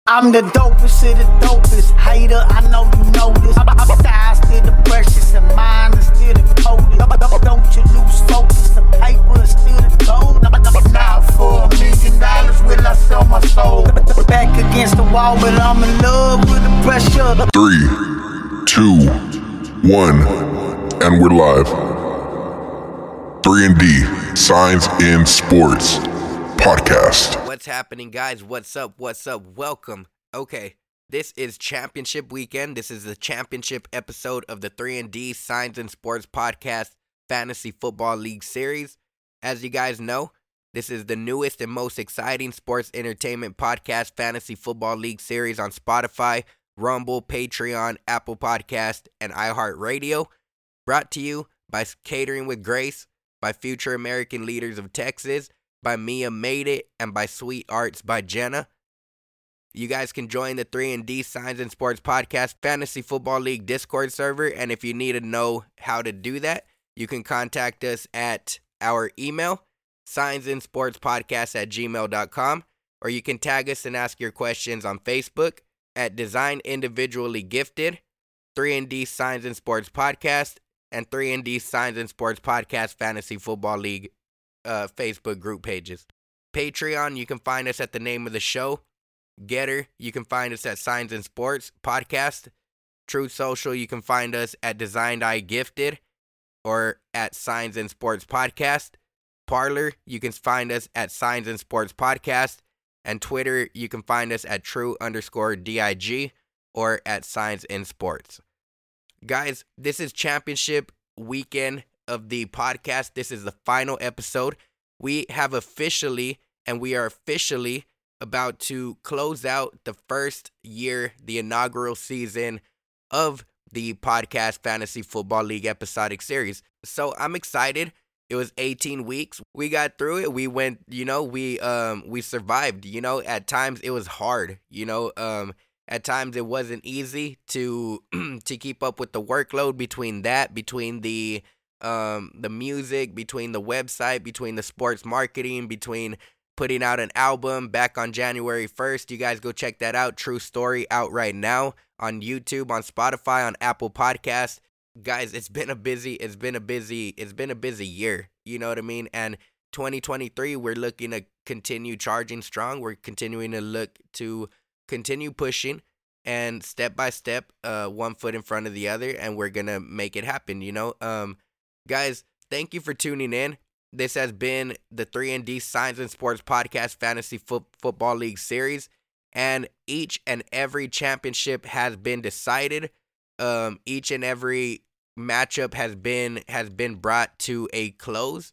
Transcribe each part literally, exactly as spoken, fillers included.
I'm the dopest of the dopest. Hater, I know you know this. I'm style still the precious and mine is still the coldest. Don't you lose focus, the paper is still the gold. Now for a million dollars will I sell my soul. Back against the wall, but I'm in love with the pressure. Three, two, one, and we're live. three and D, Signs in Sports Podcast. What's happening, guys? What's up? What's up? Welcome. Okay, this is championship weekend. This is the championship episode of the three and D Signs in Sports Podcast Fantasy Football League Series. As you guys know, this is the newest and most exciting sports entertainment podcast fantasy football league series on Spotify, Rumble, Patreon, Apple Podcast, and iHeartRadio. Brought to you by Catering with Grace, by Future American Leaders of Texas, by Mia Made It, and by Sweet Arts by Jenna. You guys can join the three and D Signs in Sports Podcast Fantasy Football League Discord server, and if you need to know how to do that, you can contact us at our email, signsinsportspodcast at gmail dot com, or you can tag us and ask your questions on Facebook at Design Individually Gifted, three and D Signs in Sports Podcast, and three and D Signs in Sports Podcast Fantasy Football League uh, Facebook group pages. Patreon, you can find us at the name of the show. Getter, you can find us at Signs in Sports Podcast. Truth Social, you can find us at Designed Eye Gifted or at Signs in Sports Podcast. Parler, you can find us at Signs in Sports Podcast. And Twitter, you can find us at True underscore D I G or at Signs in Sports. Guys, this is championship weekend of the podcast. This is the final episode. We have officially, and we are officially about to close out the first year, the inaugural season of the podcast Fantasy Football League episodic series. So I'm excited. It was eighteen weeks. We got through it. We went, you know, we um we survived. You know, at times it was hard. You know, um at times it wasn't easy to to keep up with the workload between that, between the um the music, between the website, between the sports marketing, between putting out an album back on January first. You guys go check that out. True Story out right now on YouTube, on Spotify, on Apple Podcasts. Guys, it's been a busy, it's been a busy, it's been a busy year. You know what I mean? And twenty twenty-three, we're looking to continue charging strong. We're continuing to look to continue pushing and step by step, uh, one foot in front of the other, and we're gonna make it happen. You know, um, guys, thank you for tuning in. This has been the three and D Signs in Sports Podcast Fantasy Fo- Football League Series, and each and every championship has been decided. Um, each and every matchup has been has been brought to a close,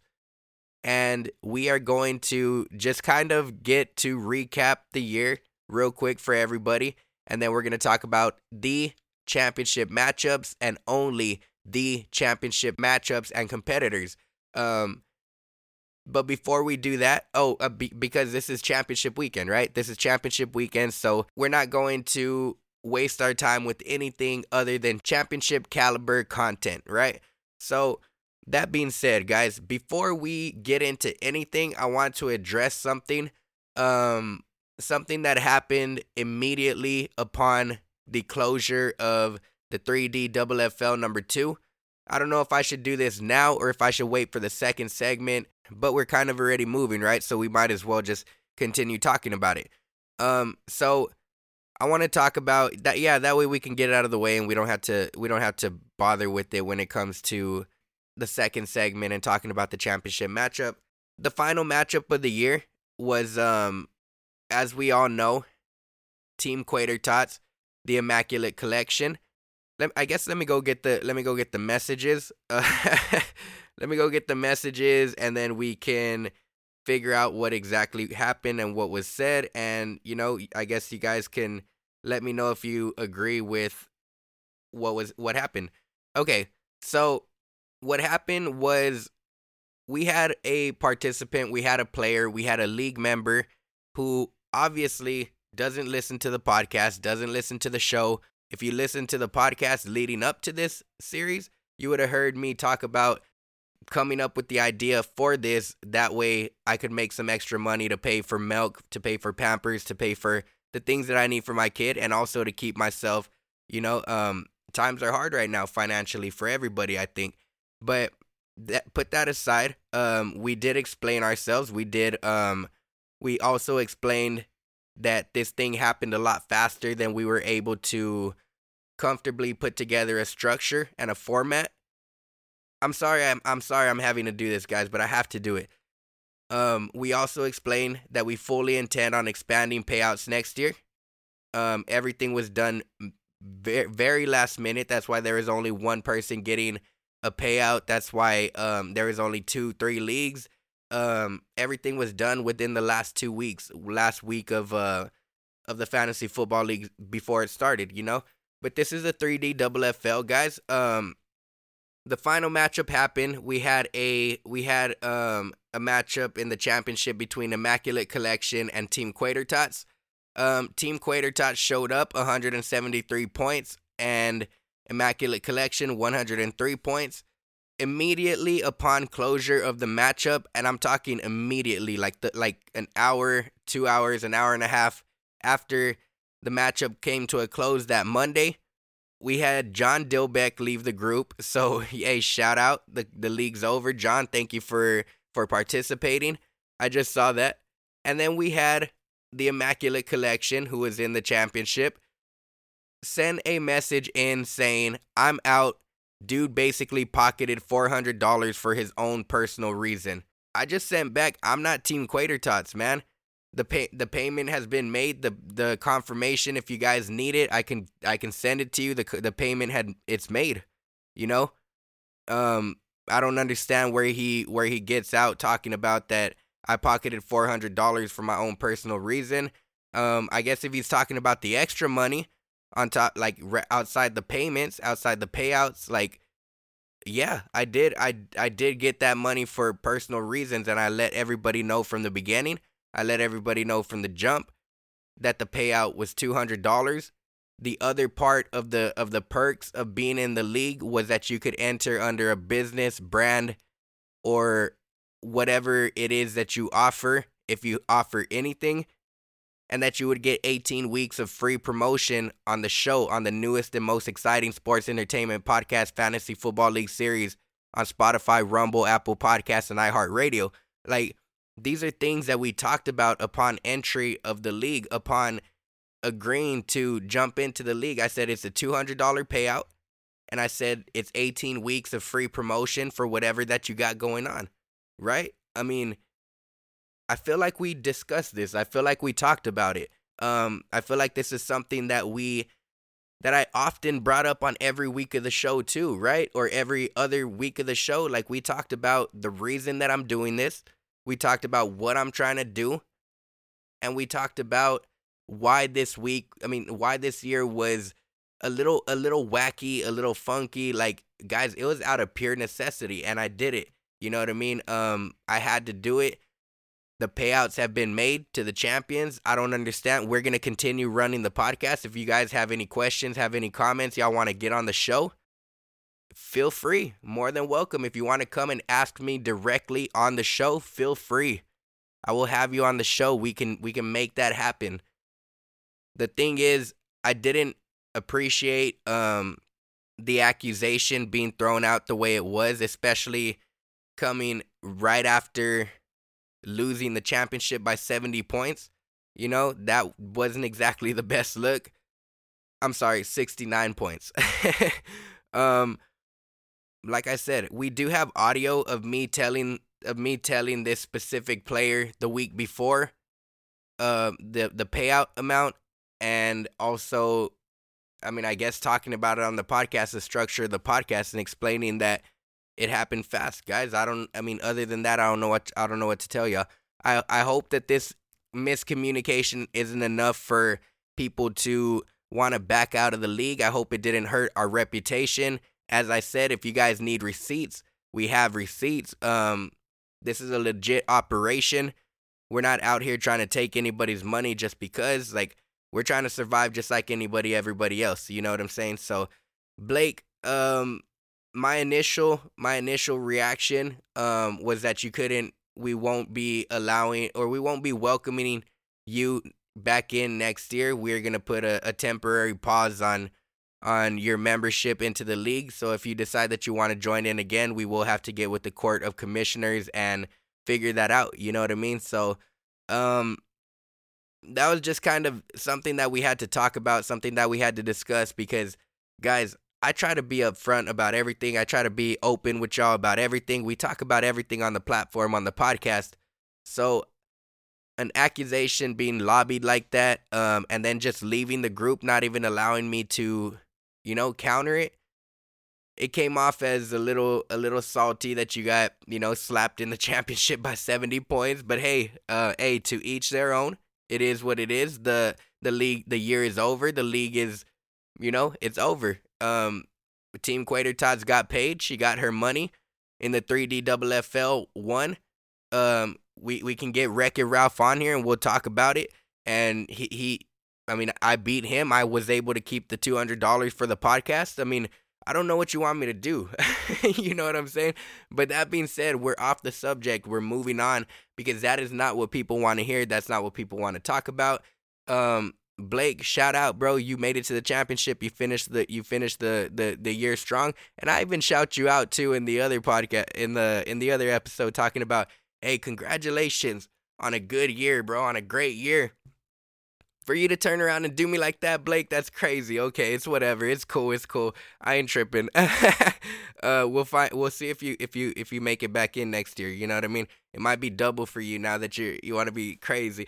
and we are going to just kind of get to recap the year real quick for everybody, and then we're going to talk about the championship matchups and only the championship matchups and competitors. Um, But before we do that, oh, uh, be, because this is championship weekend, right? This is championship weekend, so we're not going to waste our time with anything other than championship caliber content, right? So that being said, guys, before we get into anything, I want to address something, um, something that happened immediately upon the closure of the three D F F L number two. I don't know if I should do this now or if I should wait for the second segment, but we're kind of already moving, right? So we might as well just continue talking about it. Um, so I want to talk about that. Yeah, that way we can get it out of the way and we don't have to we don't have to bother with it when it comes to the second segment and talking about the championship matchup. The final matchup of the year was, um, as we all know, Team Quater Tots, the Immaculate Collection. Let, I guess let me go get the let me go get the messages. Uh, let me go get the messages, and then we can figure out what exactly happened and what was said. And you know, I guess you guys can let me know if you agree with what was what happened. Okay, so what happened was we had a participant, we had a player, we had a league member who obviously doesn't listen to the podcast, doesn't listen to the show. If you listen to the podcast leading up to this series, you would have heard me talk about coming up with the idea for this. That way I could make some extra money to pay for milk, to pay for Pampers, to pay for the things that I need for my kid, and also to keep myself, you know, um, times are hard right now financially for everybody, I think. But that, put that aside, um, we did explain ourselves. We did, um, we also explained that this thing happened a lot faster than we were able to comfortably put together a structure and a format. I'm sorry, I'm, I'm sorry I'm having to do this, guys, but I have to do it. Um, we also explained that we fully intend on expanding payouts next year. Um, everything was done very, very last minute. That's why there is only one person getting a payout. That's why um, there is only two, three leagues. Um, everything was done within the last two weeks, last week of uh of the fantasy football league before it started, you know. But this is a three D double F L, guys. Um, the final matchup happened. We had a we had um a matchup in the championship between Immaculate Collection and Team Quater Tots. Um, Team Quater Tots showed up one hundred seventy-three points, and Immaculate Collection one hundred three points. Immediately upon closure of the matchup, and I'm talking immediately, like the like an hour, two hours, an hour and a half after the matchup came to a close that Monday, we had John Dilbeck leave the group. So, hey, shout out. The the league's over. John, thank you for, for participating. I just saw that. And then we had the Immaculate Collection, who was in the championship, send a message in saying, I'm out. Dude basically pocketed four hundred dollars for his own personal reason. I just sent back, I'm not Team Quater Tots, man. The pay, the payment has been made. The the confirmation, if you guys need it, I can I can send it to you. The the payment had it's made. You know, um, I don't understand where he where he gets out talking about that. I pocketed four hundred dollars for my own personal reason. Um, I guess if he's talking about the extra money on top, like re- outside the payments, outside the payouts, like, yeah, I did. I I did get that money for personal reasons, and I let everybody know from the beginning. I let everybody know from the jump that the payout was two hundred dollars. The other part of the of the perks of being in the league was that you could enter under a business brand or whatever it is that you offer, if you offer anything, and that you would get eighteen weeks of free promotion on the show, on the newest and most exciting sports entertainment podcast, Fantasy Football League series on Spotify, Rumble, Apple Podcasts, and iHeartRadio. Like, these are things that we talked about upon entry of the league, upon agreeing to jump into the league. I said it's a two hundred dollars payout, and I said it's eighteen weeks of free promotion for whatever that you got going on, right? I mean, I feel like we discussed this. I feel like we talked about it. Um, I feel like this is something that we, that I often brought up on every week of the show too, right? Or every other week of the show. Like, we talked about the reason that I'm doing this. We talked about what I'm trying to do. And we talked about why this week, I mean, why this year was a little, a little wacky, a little funky. Like, guys, it was out of pure necessity, and I did it. You know what I mean? Um, I had to do it. The payouts have been made to the champions. I don't understand. We're going to continue running the podcast. If you guys have any questions, have any comments, y'all want to get on the show, feel free. More than welcome. If you want to come and ask me directly on the show, feel free. I will have you on the show. We can we can make that happen. The thing is, I didn't appreciate um the accusation being thrown out the way it was, especially coming right after losing the championship by seventy points. You know, that wasn't exactly the best look. I'm sorry, sixty-nine points. um, like I said, we do have audio of me telling of me telling this specific player the week before uh, the the payout amount, and also, I mean, I guess talking about it on the podcast, the structure of the podcast, and explaining that it happened fast, guys. I don't. I mean, other than that, I don't know what. I don't know what to tell you. I I hope that this miscommunication isn't enough for people to want to back out of the league. I hope it didn't hurt our reputation. As I said, if you guys need receipts, we have receipts. Um, this is a legit operation. We're not out here trying to take anybody's money just because. Like, we're trying to survive just like anybody, everybody else. You know what I'm saying? So, Blake, um. My initial my initial reaction um was that you couldn't we won't be allowing or we won't be welcoming you back in next year, we're going to put a, a temporary pause on on your membership into the league. So if you decide that you want to join in again, we will have to get with the Court of Commissioners and figure that out. You know what I mean? So um, that was just kind of something that we had to talk about, something that we had to discuss because, guys, I try to be upfront about everything. I try to be open with y'all about everything. We talk about everything on the platform, on the podcast. So an accusation being lobbied like that, um, and then just leaving the group, not even allowing me to, you know, counter it. It came off as a little, a little salty that you got, you know, slapped in the championship by seventy points. But hey, uh, hey, to each their own. It is what it is. The the league, the year is over. The league is, you know, it's over. Um, Team Quater Tots got paid. She got her money in the three D F F L one. Um, we we can get Wreck-It Ralph on here and we'll talk about it. And he he. I mean, I beat him. I was able to keep the two hundred dollars for the podcast. I mean, I don't know what you want me to do. You know what I'm saying? But that being said, we're off the subject. We're moving on because that is not what people want to hear. That's not what people want to talk about. Um, Blake, shout out, bro. You made it to the championship. You finished the you finished the, the, the year strong. And I even shout you out too in the other podcast in the in the other episode talking about, hey, congratulations on a good year, bro, on a great year. For you to turn around and do me like that, Blake, that's crazy. Okay, it's whatever. It's cool. It's cool. I ain't tripping. uh, we'll find. We'll see if you if you if you make it back in next year. You know what I mean? It might be double for you now that you you want to be crazy.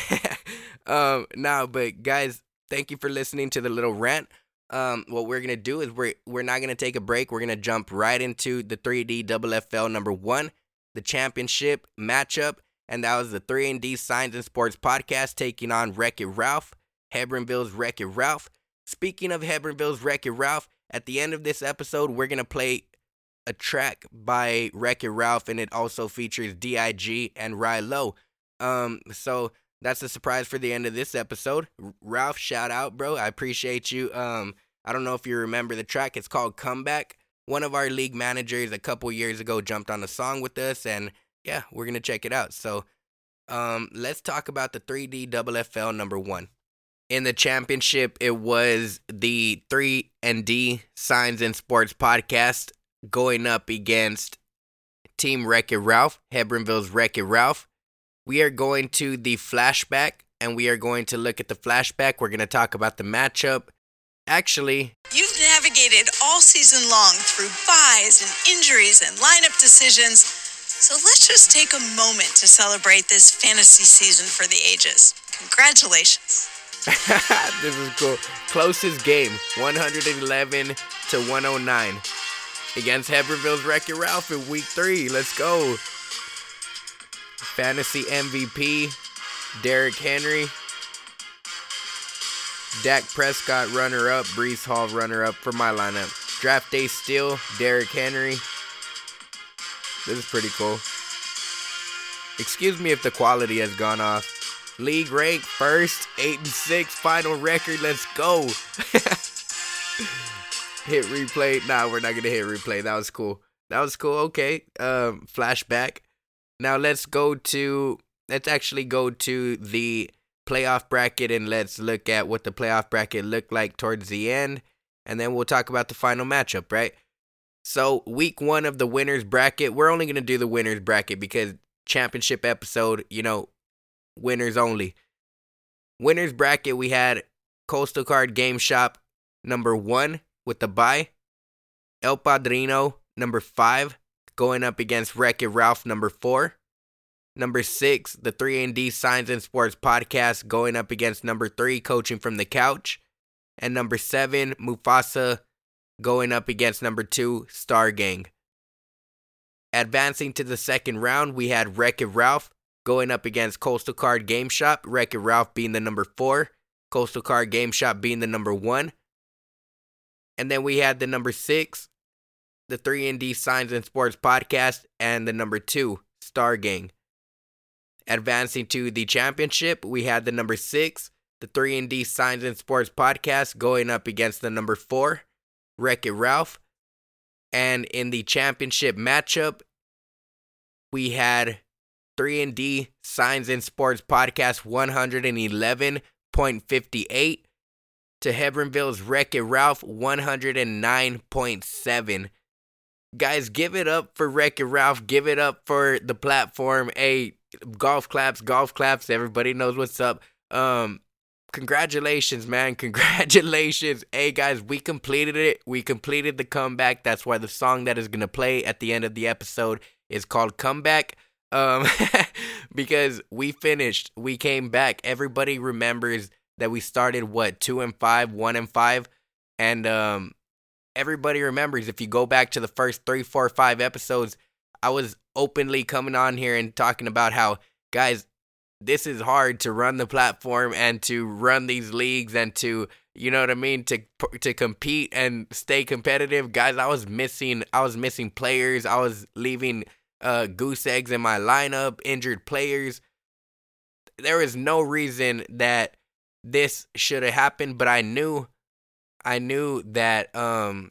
um, now, but guys, thank you for listening to the little rant. Um, what we're gonna do is we're we're not gonna take a break. We're gonna jump right into the three D F F L number one, the championship matchup. And that was the three and D Signs and Sports podcast taking on Wreck-It Ralph, Hebbronville's Wreck-It Ralph. Speaking of Hebbronville's Wreck-It Ralph, at the end of this episode, we're going to play a track by Wreck-It Ralph, and it also features D I G and Rilo. Um, so that's a surprise for the end of this episode. Ralph, shout out, bro. I appreciate you. Um, I don't know if you remember the track. It's called Comeback. One of our league managers a couple years ago jumped on a song with us, and yeah, we're going to check it out. So um, let's talk about the three D F F L number one. In the championship, it was the three and D Signs and Sports podcast going up against Team Wreck-It Ralph, Hebbronville's Wreck-It Ralph. We are going to the flashback, and we are going to look at the flashback. We're going to talk about the matchup. Actually, you've navigated all season long through buys and injuries and lineup decisions. So let's just take a moment to celebrate this fantasy season for the ages. Congratulations. This is cool. Closest game, one eleven to one oh nine. Against Hebbronville's Wreck-It Ralph in week three. Let's go. Fantasy M V P, Derrick Henry. Dak Prescott runner-up, Breece Hall runner-up for my lineup. Draft day steal, Derrick Henry. This is pretty cool. Excuse me if the quality has gone off. League rank first, eight and six, final record. Let's go. Hit replay. Nah, we're not gonna hit replay. That was cool. That was cool. Okay. Um, flashback. Now let's go to. Let's actually go to the playoff bracket and let's look at what the playoff bracket looked like towards the end, and then we'll talk about the final matchup. Right. So, week one of the winner's bracket, we're only going to do the winner's bracket because championship episode, you know, winners only. Winner's bracket, we had Coastal Card Game Shop, number one, with the bye. El Padrino, number five, going up against Wreck-It Ralph, number four. Number six, the three and D Signs and Sports podcast, going up against number three, Coaching from the Couch. And number seven, Mufasa, going up against number two, Star Gang. Advancing to the second round, we had Wreck-It Ralph going up against Coastal Card Game Shop. Wreck-It Ralph being the number four, Coastal Card Game Shop being the number one. And then we had the number six, the three and D Signs and Sports podcast, and the number two, Star Gang. Advancing to the championship, we had the number six, the three and D Signs and Sports podcast, going up against the number four, Wreck-It Ralph. And in the championship matchup, we had three and D Signs in Sports Podcast one eleven point five eight to Hebronville's Wreck-It Ralph one oh nine point seven. Guys, give it up for Wreck-It Ralph. Give it up for the platform. Hey, golf claps, golf claps. Everybody knows what's up. Um, congratulations, man. Congratulations. Hey, guys, we completed it. We completed the comeback. That's why the song that is going to play at the end of the episode is called Comeback. Um, because we finished. We came back. Everybody remembers that we started, what, two and five, one and five. And, um... everybody remembers, if you go back to the first three, four, five episodes, I was openly coming on here and talking about how, guys, this is hard to run the platform and to run these leagues and to, you know what I mean, to to compete and stay competitive. Guys, I was missing, I was missing players. I was leaving uh, goose eggs in my lineup, injured players. There was no reason that this should have happened, but I knew I knew that um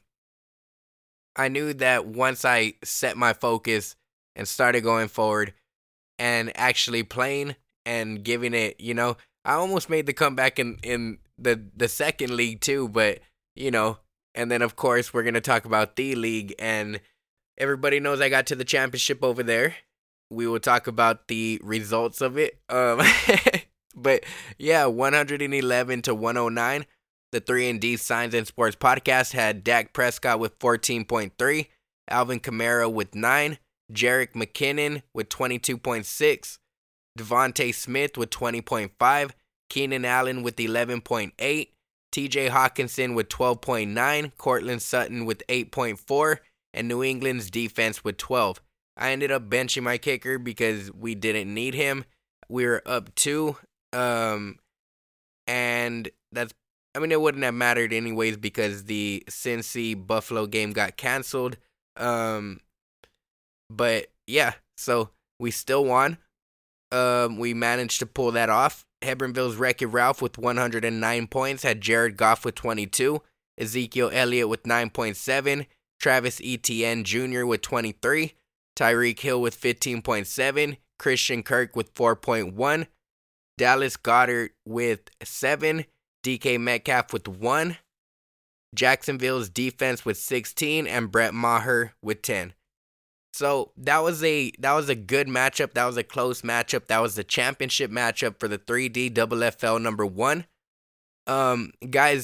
I knew that once I set my focus and started going forward and actually playing and giving it, you know, I almost made the comeback in, in the, the second league too, but, you know, and then of course we're going to talk about the league, and everybody knows I got to the championship over there. We will talk about the results of it. Um, but yeah, one eleven to one oh nine. The three and D Signs in Sports Podcast had Dak Prescott with fourteen point three, Alvin Kamara with nine, Jerick McKinnon with twenty-two point six, Devontae Smith with twenty point five, Keenan Allen with eleven point eight, T J Hawkinson with twelve point nine, Cortland Sutton with eight point four, and New England's defense with twelve. I ended up benching my kicker because we didn't need him. We were up two, um, and that's I mean, it wouldn't have mattered anyways because the Cincy-Buffalo game got canceled. Um, but, yeah, so we still won. Um, we managed to pull that off. Hebronville's Wreck-It Ralph with one hundred nine points had Jared Goff with twenty-two, Ezekiel Elliott with nine point seven, Travis Etienne Junior with twenty-three, Tyreek Hill with fifteen point seven, Christian Kirk with four point one, Dallas Goedert with seven, D K Metcalf with one, Jacksonville's defense with sixteen, and Brett Maher with ten. So that was a that was a good matchup. That was a close matchup. That was the championship matchup for the three D Double F L number one. Um, guys,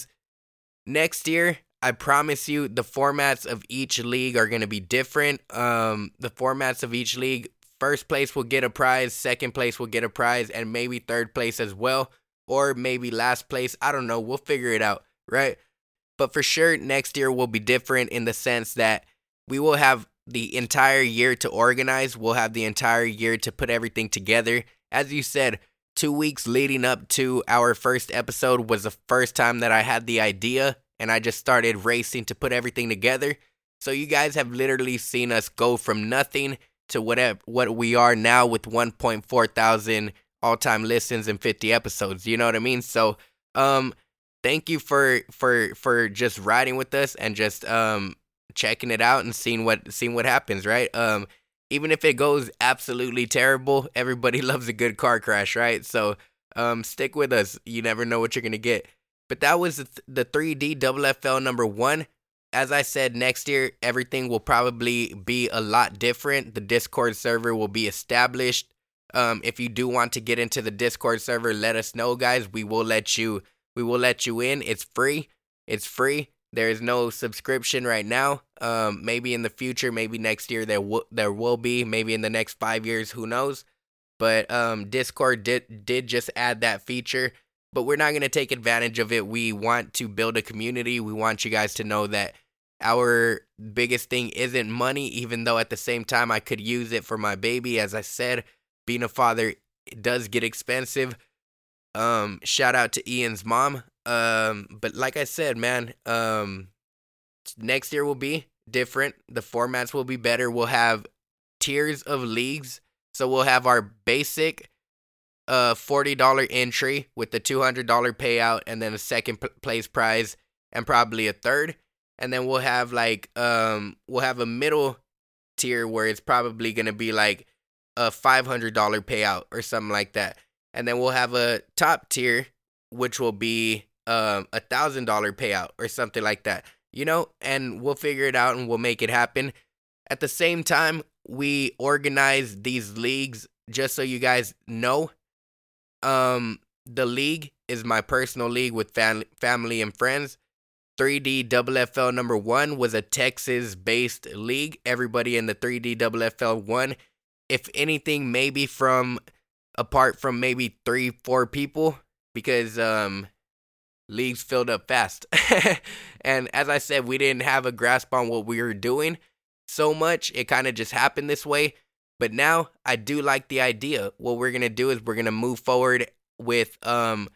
next year, I promise you, the formats of each league are going to be different. Um, the formats of each league, first place will get a prize, second place will get a prize, and maybe third place as well. Or maybe last place. I don't know. We'll figure it out, right? But for sure, next year will be different in the sense that we will have the entire year to organize. We'll have the entire year to put everything together. As you said, two weeks leading up to our first episode was the first time that I had the idea, and I just started racing to put everything together. So you guys have literally seen us go from nothing to whatever what we are now with one point four thousand all-time listens and fifty episodes, you know what I mean? So, um, thank you for, for, for just riding with us and just, um, checking it out and seeing what, seeing what happens, right? Um, even if it goes absolutely terrible, everybody loves a good car crash, right? So, um, stick with us. You never know what you're going to get. But that was the, th- the three D Double F L number one. As I said, next year, everything will probably be a lot different. The Discord server will be established. Um, if you do want to get into the Discord server, let us know, guys. We will let you, we will let you in. It's free. It's free. There is no subscription right now. Um, maybe in the future, maybe next year there will, there will be, maybe in the next five years, who knows? But, um, Discord did, did just add that feature, but we're not going to take advantage of it. We want to build a community. We want you guys to know that our biggest thing isn't money, even though at the same time I could use it for my baby. As I said, being a father does get expensive. Um, shout out to Ian's mom. Um, but like I said, man, um, next year will be different. The formats will be better. We'll have tiers of leagues. So we'll have our basic uh forty dollars entry with the two hundred dollars payout and then a second p- place prize and probably a third. And then we'll have like, um, we'll have a middle tier where it's probably going to be like a five hundred dollars payout or something like that. And then we'll have a top tier, which will be um, a one thousand dollars payout or something like that. You know, and we'll figure it out and we'll make it happen. At the same time, we organize these leagues just so you guys know. Um, the league is my personal league with fam- family and friends. three D F F L number one was a Texas-based league. Everybody in the three D F F L won. If anything, maybe from apart from maybe three, four people, because um, leagues filled up fast. And as I said, we didn't have a grasp on what we were doing so much. It kind of just happened this way. But now I do like the idea. What we're going to do is we're going to move forward with um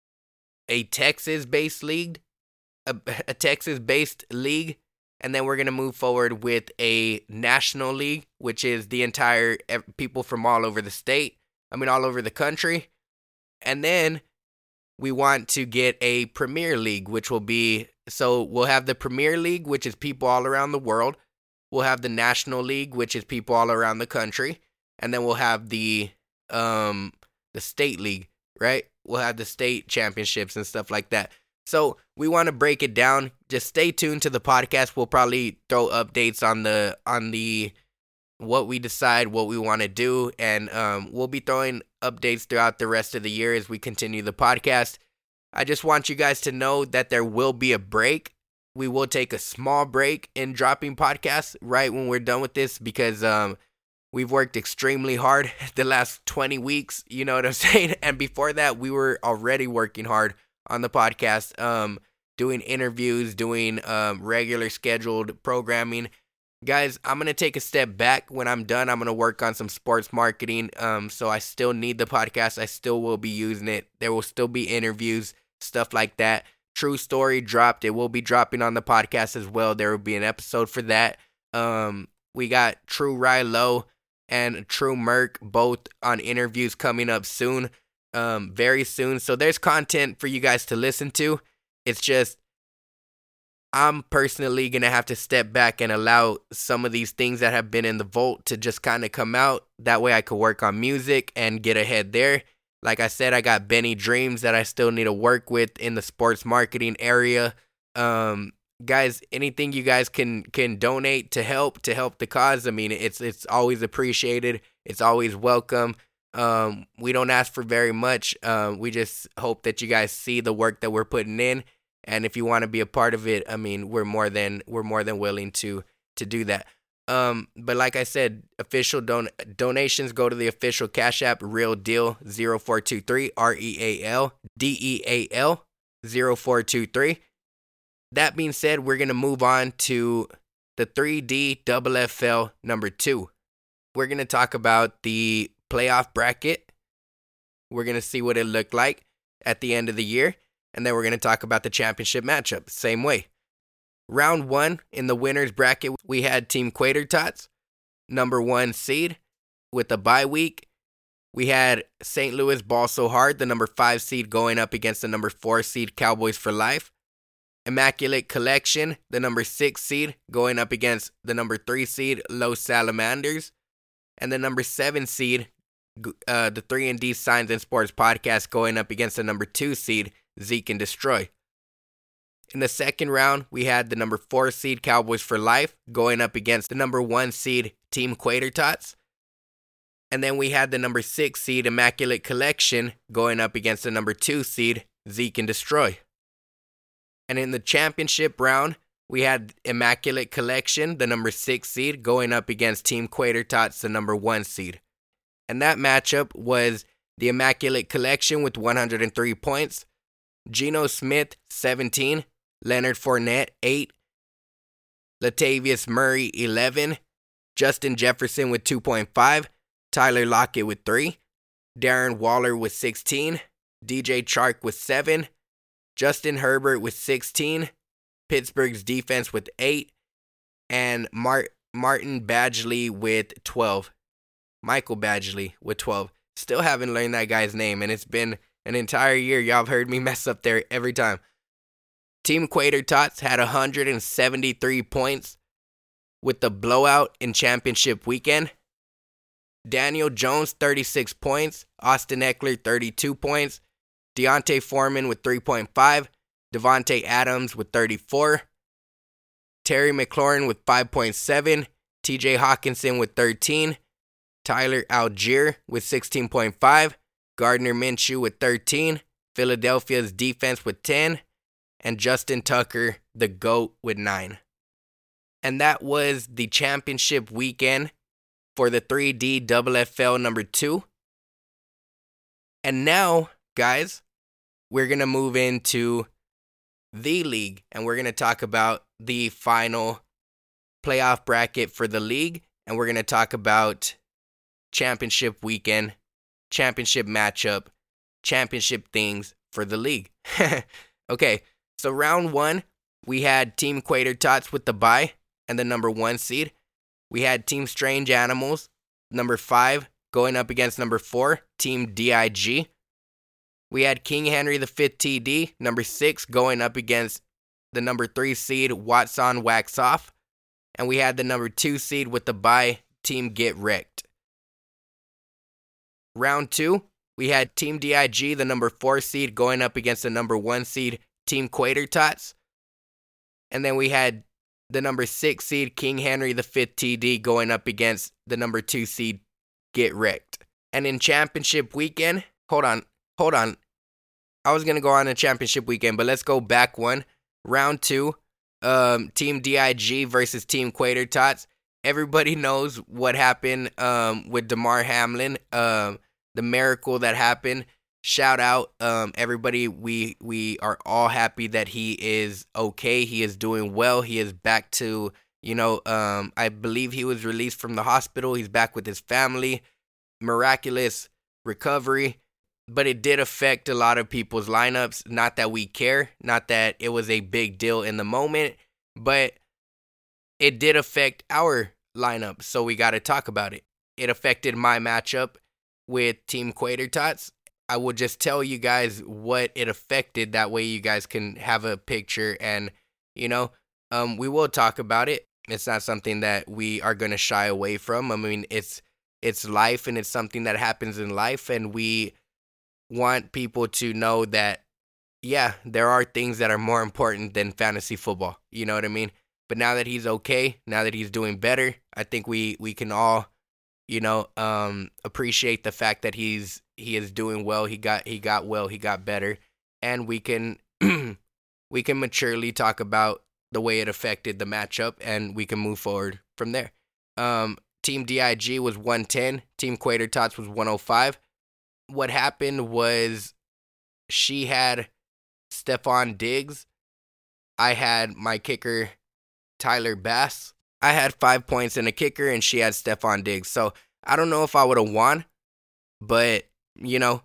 a Texas-based league, a, a Texas-based league, and then we're going to move forward with a national league, which is the entire people from all over the state, I mean all over the country. And then we want to get a Premier League, which will be, so we'll have the Premier League, which is people all around the world. We'll have the National League, which is people all around the country. And then we'll have the um the State League, right? We'll have the state championships and stuff like that. So we want to break it down. Just stay tuned to the podcast. We'll probably throw updates on the on the what we decide, what we want to do, and um, we'll be throwing updates throughout the rest of the year as we continue the podcast. I just want you guys to know that there will be a break. We will take a small break in dropping podcasts right when we're done with this because um, we've worked extremely hard the last twenty weeks, you know what I'm saying? And before that, we were already working hard on the podcast, um, doing interviews, doing um, regular scheduled programming. Guys, I'm going to take a step back. When I'm done, I'm going to work on some sports marketing. Um, so I still need the podcast. I still will be using it. There will still be interviews, stuff like that. True Story dropped. It will be dropping on the podcast as well. There will be an episode for that. Um, we got True Rilo and True Merc both on interviews coming up soon, um, very soon. So there's content for you guys to listen to. It's just I'm personally going to have to step back and allow some of these things that have been in the vault to just kind of come out. That way I could work on music and get ahead there. Like I said, I got Benny Dreams that I still need to work with in the sports marketing area. Um, guys, anything you guys can can donate to help, to help the cause, I mean, it's it's always appreciated. It's always welcome. Um, we don't ask for very much. Um, we just hope that you guys see the work that we're putting in. And if you want to be a part of it, I mean, we're more than we're more than willing to to do that. Um, but like I said, official don- donations go to the official Cash App, Real Deal zero four two three, R E A L D E A L zero four two three. That being said, we're going to move on to the three D F F L number two. We're going to talk about the playoff bracket. We're going to see what it looked like at the end of the year. And then we're going to talk about the championship matchup, same way. Round one in the winner's bracket, we had Team Quater Tots, number one seed with a bye week. We had Saint Louis Ball So Hard, the number five seed, going up against the number four seed Cowboys for Life. Immaculate Collection, the number six seed, going up against the number three seed Los Salamanders. And the number seven seed, uh, the three and D Signs and Sports Podcast, going up against the number two seed Zeke and Destroy. In the second round, we had the number four seed Cowboys for Life going up against the number one seed Team Quater Tots. And then we had the number six seed Immaculate Collection going up against the number two seed Zeke and Destroy. And in the championship round, we had Immaculate Collection, the number six seed, going up against Team Quater Tots, the number one seed. And that matchup was the Immaculate Collection with one hundred three points, Geno Smith, seventeen, Leonard Fournette, eight, Latavius Murray, eleven, Justin Jefferson with two point five, Tyler Lockett with three, Darren Waller with sixteen, D J Chark with seven, Justin Herbert with sixteen, Pittsburgh's defense with eight, and Mar- Martin Badgley with twelve. Michael Badgley with twelve. Still haven't learned that guy's name, and it's been an entire year. Y'all have heard me mess up there every time. Team Quater Tots had one hundred seventy-three points with the blowout in championship weekend. Daniel Jones, thirty-six points. Austin Eckler, thirty-two points. Deontay Foreman with three point five. Devontae Adams with thirty-four. Terry McLaurin with five point seven. T J Hawkinson with thirteen. Tyler Algier with sixteen point five. Gardner Minshew with thirteen. Philadelphia's defense with ten. And Justin Tucker, the GOAT, with nine. And that was the championship weekend for the three D Double F L number two. And now, guys, we're going to move into the league. And we're going to talk about the final playoff bracket for the league. And we're going to talk about championship weekend, championship matchup, championship things for the league. Okay, so round one, we had Team Quater Tots with the bye and the number one seed. We had Team Strange Animals, number five, going up against number four, Team D I G. We had King Henry the fifth T D, number six, going up against the number three seed, Watts On Wax Off. And we had the number two seed with the bye, Team Get Wrecked. Round two, we had Team D I G, the number four seed, going up against the number one seed, Team Quater Tots. And then we had the number six seed, King Henry the fifth T D, going up against the number two seed, Get Wrecked. And in championship weekend, hold on, hold on. I was going to go on a championship weekend, but let's go back one. Round two, um, Team D I G versus Team Quater Tots. Everybody knows what happened um, with Damar Hamlin, um, the miracle that happened. Shout out, um, everybody. We we are all happy that he is okay. He is doing well. He is back to, you know, um, I believe he was released from the hospital. He's back with his family. Miraculous recovery. But it did affect a lot of people's lineups. Not that we care. Not that it was a big deal in the moment. But it did affect our lineup. So we got to talk about it. It affected my matchup with Team Quater Tots. I will just tell you guys what it affected. That way you guys can have a picture and, you know, um, we will talk about it. It's not something that we are going to shy away from. I mean, it's it's life and it's something that happens in life. And we want people to know that, yeah, there are things that are more important than fantasy football. You know what I mean? But now that he's okay, now that he's doing better, I think we, we can all, you know, um, appreciate the fact that he's he is doing well. He got he got well. He got better, and we can we can maturely talk about the way it affected the matchup, and we can move forward from there. Um, Team D I G was one ten. Team Quater Tots was one oh five. What happened was she had Stephon Diggs. I had my kicker Tyler Bass. I had five points in a kicker, and she had Stephon Diggs. So I don't know if I would have won, but you know,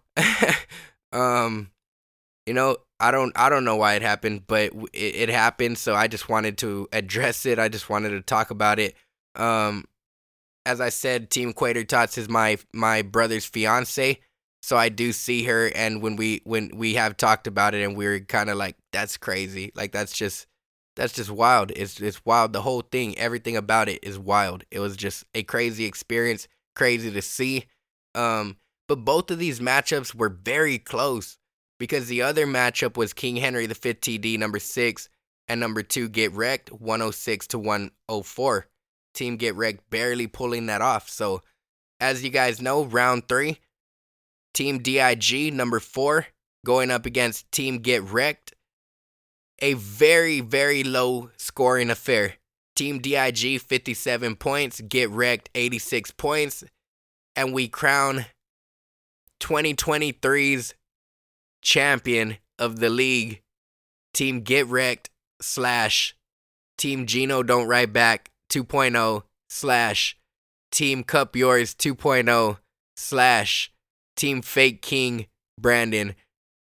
um, you know, I don't, I don't know why it happened, but it, it happened. So I just wanted to address it. I just wanted to talk about it. Um, as I said, Team Quater Tots is my my brother's fiance, so I do see her, and when we when we have talked about it, and we're kind of like, that's crazy, like that's just. That's just wild. It's it's wild. The whole thing, everything about it is wild. It was just a crazy experience, crazy to see. Um, but both of these matchups were very close because the other matchup was King Henry the fifth T D, number six, and number two, Get Wrecked, one oh six to one oh four. Team Get Wrecked barely pulling that off. So, as you guys know, round three, Team D I G, number four, going up against Team Get Wrecked. A very, very low scoring affair. Team D I G, fifty-seven points. Get Wrecked, eighty-six points. And we crown twenty twenty-three's champion of the league, Team Get Wrecked slash Team Gino Don't Write Back two point oh slash Team Cup Yours two point oh slash Team Fake King Brandon.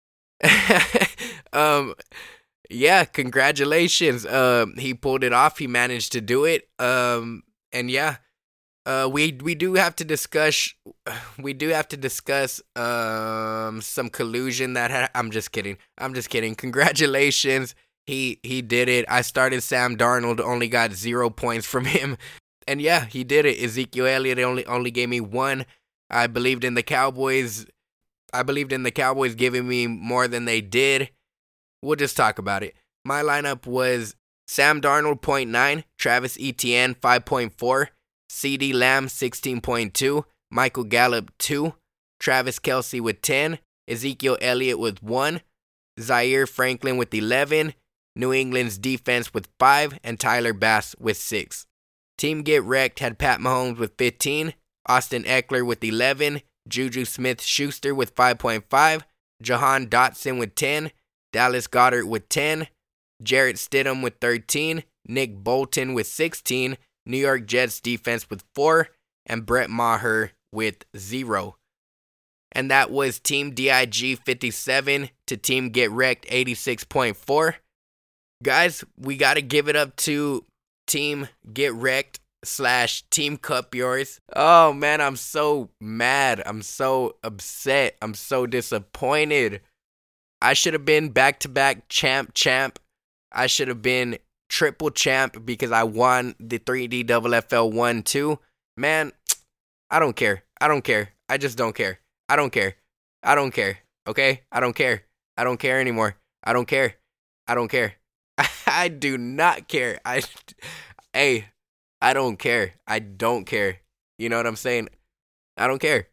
um... Yeah, congratulations. Um, he pulled it off. He managed to do it. Um, and yeah, uh, we we do have to discuss. We do have to discuss um some collusion that ha- I'm just kidding. I'm just kidding. Congratulations. He he did it. I started Sam Darnold. Only got zero points from him. and yeah, he did it. Ezekiel Elliott only only gave me one. I believed in the Cowboys. I believed in the Cowboys giving me more than they did. We'll just talk about it. My lineup was Sam Darnold, zero point nine, Travis Etienne, five point four, CeeDee Lamb, sixteen point two, Michael Gallup, two, Travis Kelce with ten, Ezekiel Elliott with one, Zaire Franklin with eleven, New England's defense with five, and Tyler Bass with six. Team Get Wrecked had Pat Mahomes with fifteen, Austin Eckler with eleven, Juju Smith-Schuster with five point five, Jahan Dotson with ten, Dallas Goedert with ten, Jarrett Stidham with thirteen, Nick Bolton with sixteen, New York Jets defense with four, and Brett Maher with zero. And that was Team D I G fifty-seven to Team Get Wrecked eighty-six point four. Guys, we got to give it up to Team Get Wrecked slash Team Cup Yours. Oh man, I'm so mad. I'm so upset. I'm so disappointed. I should have been back-to-back champ champ. I should have been triple champ because I won the three D F F L one two. Man, I don't care. I don't care. I just don't care. I don't care. I don't care. Okay? I don't care. I don't care anymore. I don't care. I don't care. I do not care. I, hey, I don't care. I don't care. You know what I'm saying? I don't care.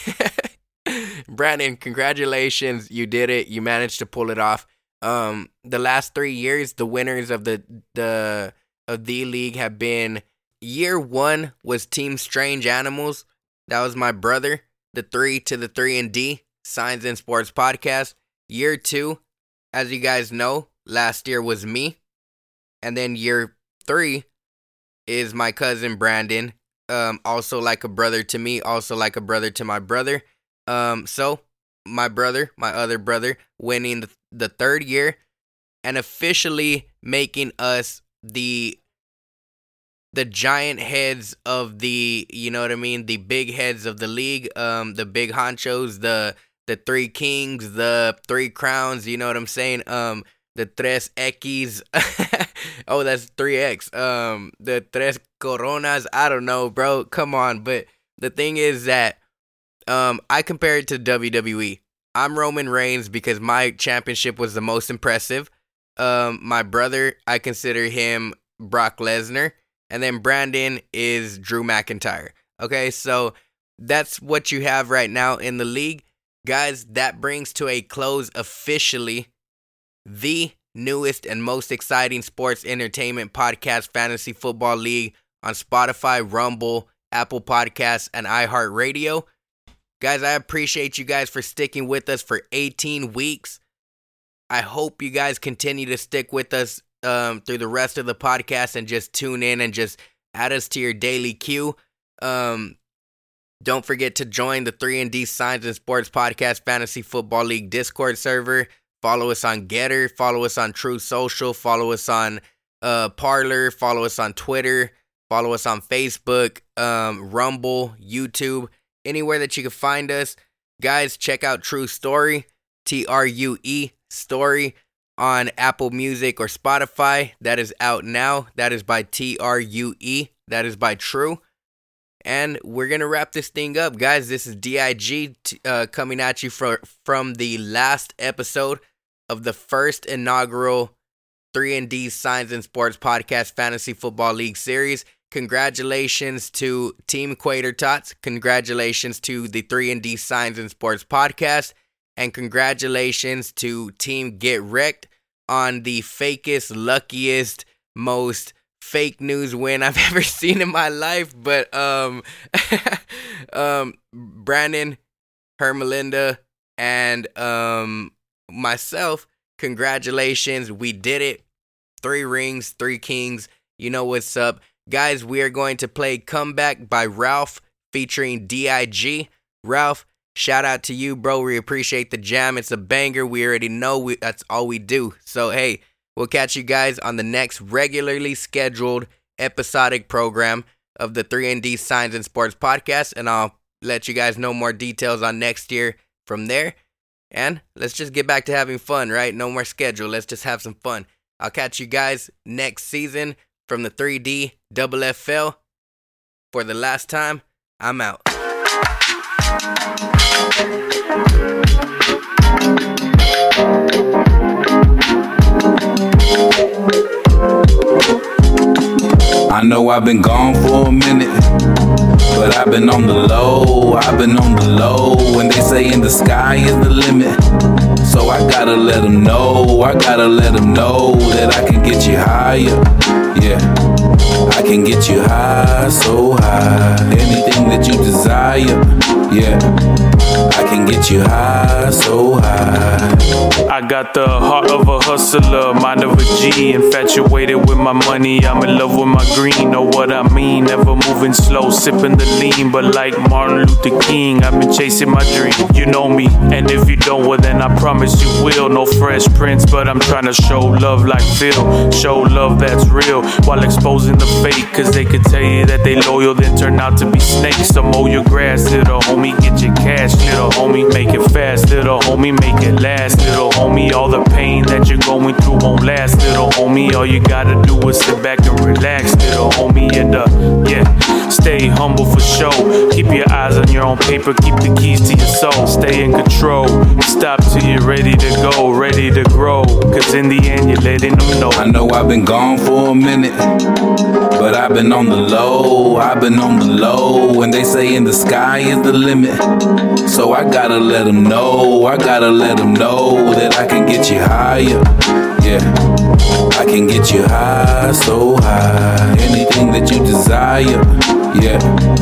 Brandon, congratulations. You did it. You managed to pull it off. Um, the last three years, the winners of the the of the league have been, year one was Team Strange Animals. That was my brother. The three to the three and D, Signs and Sports Podcast. Year two, as you guys know, last year was me. And then year three is my cousin Brandon. Um, also like a brother to me, also like a brother to my brother. Um, so my brother, my other brother, winning the, the third year and officially making us the the giant heads of the, you know what I mean, the big heads of the league, um, the big honchos, the the three kings, the three crowns, you know what I'm saying, um, the tres X, oh, that's three X, um, the tres coronas, I don't know, bro, come on, but the thing is that, um, I compare it to W W E. I'm Roman Reigns because my championship was the most impressive. Um, my brother, I consider him Brock Lesnar. And then Brandon is Drew McIntyre. Okay, so that's what you have right now in the league. Guys, that brings to a close officially the newest and most exciting sports entertainment podcast fantasy football league on Spotify, Rumble, Apple Podcasts, and iHeartRadio. Guys, I appreciate you guys for sticking with us for eighteen weeks. I hope you guys continue to stick with us Um, through the rest of the podcast and just tune in and just add us to your daily queue. Um, don't forget to join the three and D Signs and Sports Podcast Fantasy Football League Discord server. Follow us on Getter. Follow us on True Social. Follow us on uh, Parler. Follow us on Twitter. Follow us on Facebook, um, Rumble, YouTube, anywhere that you can find us. Guys, check out True Story, T R U E, Story, on Apple Music or Spotify. That is out now. That is by T R U E. That is by True. And we're going to wrap this thing up, guys. This is D I G t- uh, coming at you for, from the last episode of the first inaugural three and D Signs and Sports Podcast Fantasy Football League Series. Congratulations to Team Quater Tots. Congratulations to the three and D Signs and Sports Podcast. And congratulations to Team Get Wrecked on the fakest, luckiest, most fake news win I've ever seen in my life. But um, um, Brandon, Hermelinda, and um, myself, congratulations. We did it. Three rings, three kings. You know what's up. Guys, we are going to play Comeback by Ralph featuring D I G. Ralph, shout out to you, bro. We appreciate the jam. It's a banger. We already know we, that's all we do. So, hey, we'll catch you guys on the next regularly scheduled episodic program of the three and D Signs and Sports Podcast, and I'll let you guys know more details on next year from there. And let's just get back to having fun, right? No more schedule. Let's just have some fun. I'll catch you guys next season from the three D F F L. For the last time, I'm out. I know I've been gone for a minute, but I've been on the low, I've been on the low, and they say in the sky is the limit. So I gotta let them know, I gotta let them know that I can get you higher, yeah. I can get you high, so high, anything that you desire, yeah. I can get you high, so high. I got the heart of a hustler, mind of a G. Infatuated with my money, I'm in love with my green. Know what I mean? Never moving slow, sipping the lean. But like Martin Luther King, I've been chasing my dream. You know me, and if you don't, well then I promise you will. No Fresh Prince, but I'm trying to show love like Phil. Show love that's real, while exposing the fake. Cause they could tell you that they loyal, then turn out to be snakes. So mow your grass, little homie, get your cash. Little homie, make it fast. Little homie, make it last. Little homie, all the pain that you're going through won't last. Little homie, all you gotta do is sit back and relax. Little homie, and uh, yeah, stay humble for show. Keep your eyes on your own paper, keep the keys to your soul. Stay in control, stop till you're ready to go, ready to grow. Cause in the end, you're letting them know. I know I've been gone for a minute, but I've been on the low, I've been on the low. And they say in the sky is the limit. So I gotta let them know, I gotta let them know that I can get you higher, yeah. I can get you high, so high, anything that you desire, yeah.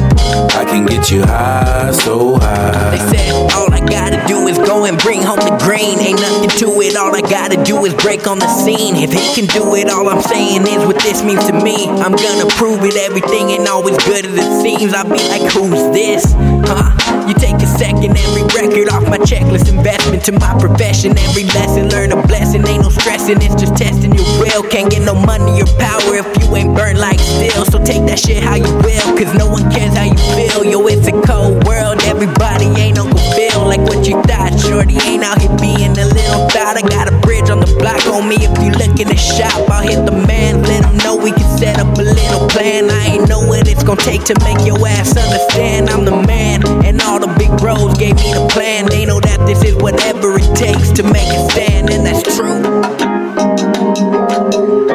I can get you high, so high. They said all I gotta do is go and bring home the green. Ain't nothing to it, all I gotta do is break on the scene. If he can do it, all I'm saying is what this means to me. I'm gonna prove it, everything ain't always good as it seems. I'll be like, who's this? Huh? You take a second, every record off my checklist. Investment to my profession, every lesson, learn a blessing. Ain't no stressing, it's just testing your will. Can't get no money or power if you ain't burnt like steel. So take that shit how you will, cause no one cares how you feel. Yo, it's a cold world, everybody ain't Uncle Phil. Like what you thought, shorty ain't out here being a little thought. I got a bridge on the block on me, if you look in the shop, I'll hit the man, let him know we can set up a little plan. I ain't know what it's gonna take to make your ass understand I'm the man, and all the big bros gave me the plan. They know that this is whatever it takes to make a stand, and that's true.